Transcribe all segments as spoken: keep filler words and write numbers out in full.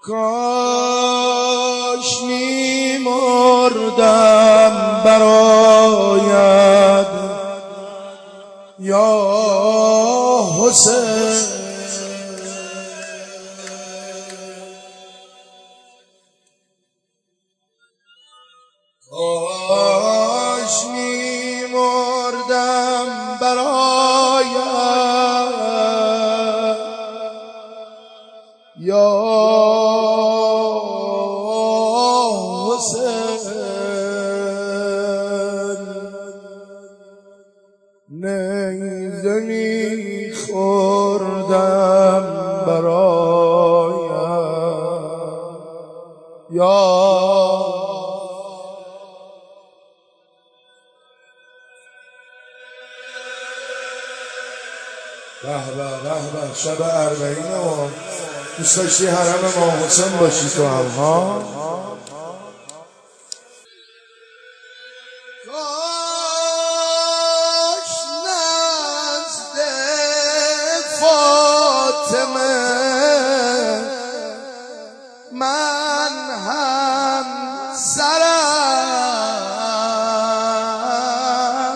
کاش می‌مردم برایت یا حسین، کاش می‌مردم برایت یا نیزه می‌خوردم برایت یا به به به به شب اربعین و دوست داشتی حرم امام حسین باشی تو هم ها. کاش نزد فاطمه من هم سرم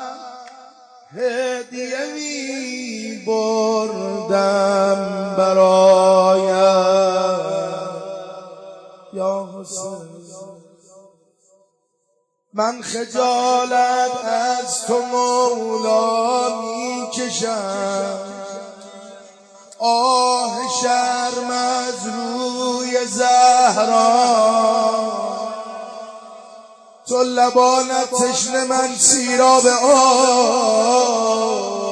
هدیه می بردم برایت یا حسین. من خجالت از تو مولا می کشم، آه شرم از روی زهرا، تو لبانت تشنه من سیراب آب،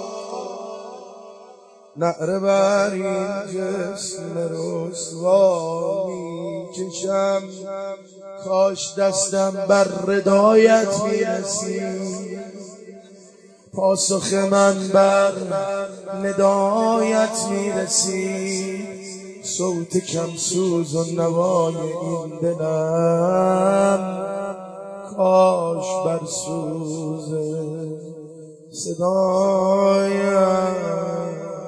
نعره بر این جسم رسوا می کشم، کاش دستم بر ردایت میرسید، پاسخ من بر ندایت میرسید، صوت کم سوز و نوای این دلم کاش بر سوز صدایت.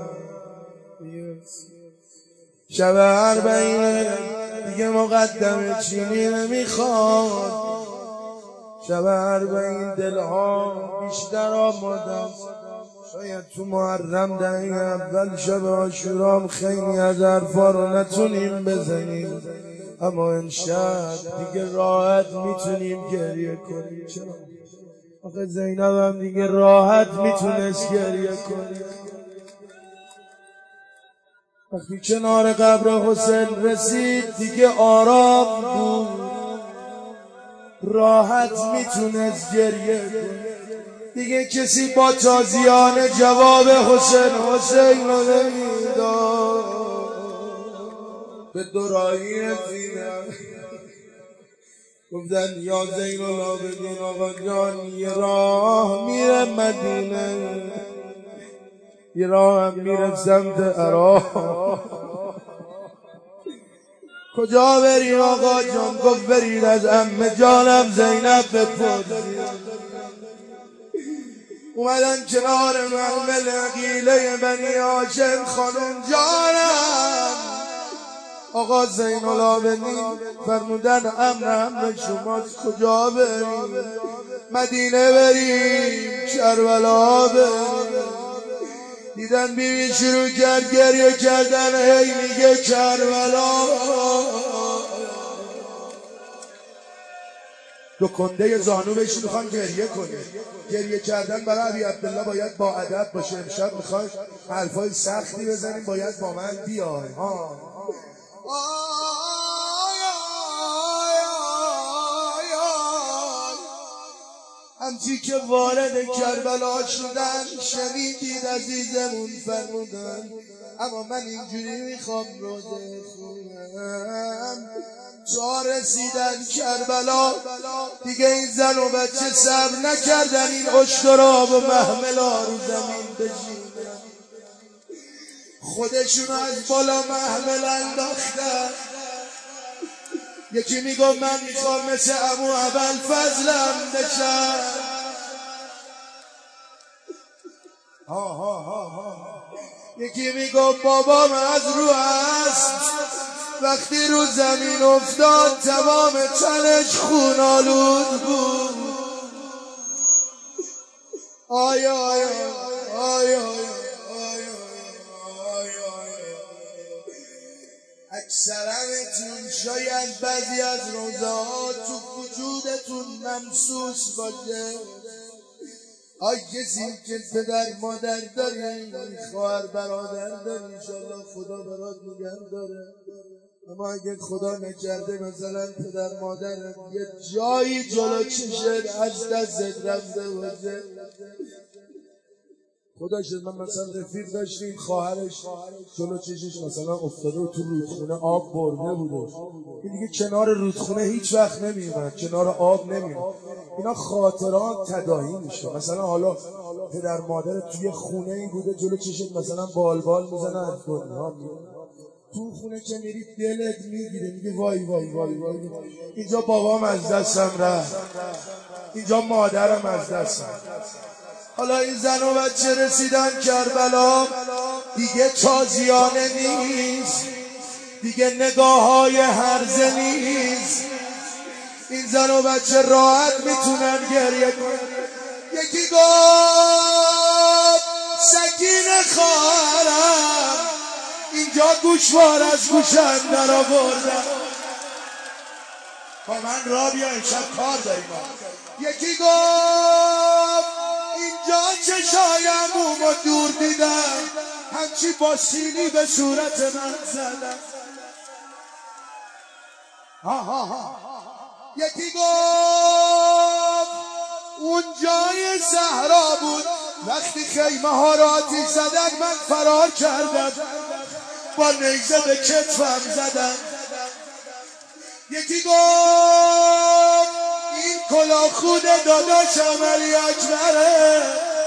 شب اربعین دیگه مقدم چینی نمیخواد، شب اربعین دلها بیشتر آمادن، شاید تو محرم دهی اول شب عاشورام خیلی از حرفا رو نتونیم بزنیم، اما امشب دیگه راحت میتونیم گریه کنیم. چرا؟ آخه زینب هم دیگه راحت میتونست گریه کنیم. وقتی کنار قبر حسین رسید دیگه آرام بود، راحت میتونست گریه کنه، دیگه کسی با تازیانه جواب حسین حسین رو نمیداد. به دورایی زینب گفتن یا زین العابدین آقا جان یه راه میره مدینه، یه راه هم میره سمت عراق، کجا بریم آقا جان؟ گفت برید از عمه جانم زینب بپرسید. اومدن کنار محمل عقیله بنی هاشم، خانم جانم آقا زین العابدین فرمودن امر امر شماست، کجا بریم؟ مدینه بریم؟ کربلا بریم؟ دیدن بیبی شروع کرد گریه کردن، هی میگه کربلا. دو کنده زانو بهش میخوان گریه کنه، گریه کردن برای ابی عبدالله باید با ادب باشه. امشب میخوای حرفای سختی بزنیم، باید با من بیای ها. همچی که وارد کربلا شدن شنیدید عزیزمون فرمودن، اما من اینجوری میخوام روزه خونم. تا رسیدن کربلا دیگه این زن و بچه صبر نکردن، این اشتراب و محملا رو زمین بشینن، خودشون از بالا محمل انداختن. یکی میگم من میخوام مثل عمو ابوالفضلم بشم، ها ها ها ها. یکی میگم بابام از رو است وقتی رو زمین افتاد تمام تنش خون آلود بود. آیا آیا آیا اکثرتون شاید بعضی از روزها تو وجودتون ممسوس باشه. آی کسی که پدر مادر داری، خواهر برادر داری، انشالله خدا برات نگه داره. اما اگه خدا نکرده مثلا پدر مادر یه جایی جلو چشت از دستت رفته باشه، خدا شد من مثلا رفیق داشتیم خواهرش جلو چشش مثلا افتاده و تو رودخونه آب برده بوده، این دیگه کنار رودخونه هیچ وقت نمیومد، کنار آب نمیومد. اینا خاطرات تداعی میشه. مثلا حالا پدر مادر توی خونه ای بوده جلو چشت مثلا بال بال میزنه از دنیا میره، تو خونه که میری دلت میگیره، میگه وای وای وای وای اینجا بابام از دستم رفت، اینجا مادرم از دستم. حالا این زن و بچه رسیدن کربلا، دیگه تازیانه نیست، دیگه نگاه های هرزه نیست. این زن و بچه راحت میتونن گریه کنن. یکی گفت سکینه خواهرم، اینجا گوشوار از گوشم در آوردم، با من را بیا امشب کار داریم. یکی گفت اینجا چشایم اومو دور دیدم، همچی با سینی به صورت من زدم. ها ها ها. یکی گفت اون جای صحرا بود، وقتی خیمه ها را آتیش زدن من فرار کردم، با نیزه به کتفم زدم. یکی گفت این کلاه خود داداشم علی اکبره،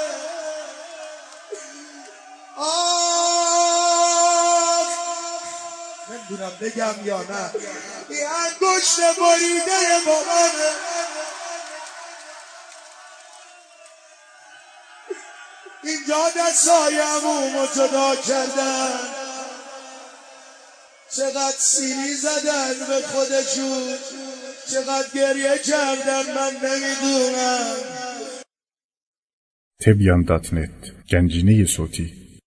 آه نمیدونم بگم یا نه، این انگشت بریده مامانه. اینجا دستایم اومو جدا کردن، چقدر سیلی زدن به خودشون، چقدر گریه کردن من نمیدونم. تبیان دات نت گنجینه صوتی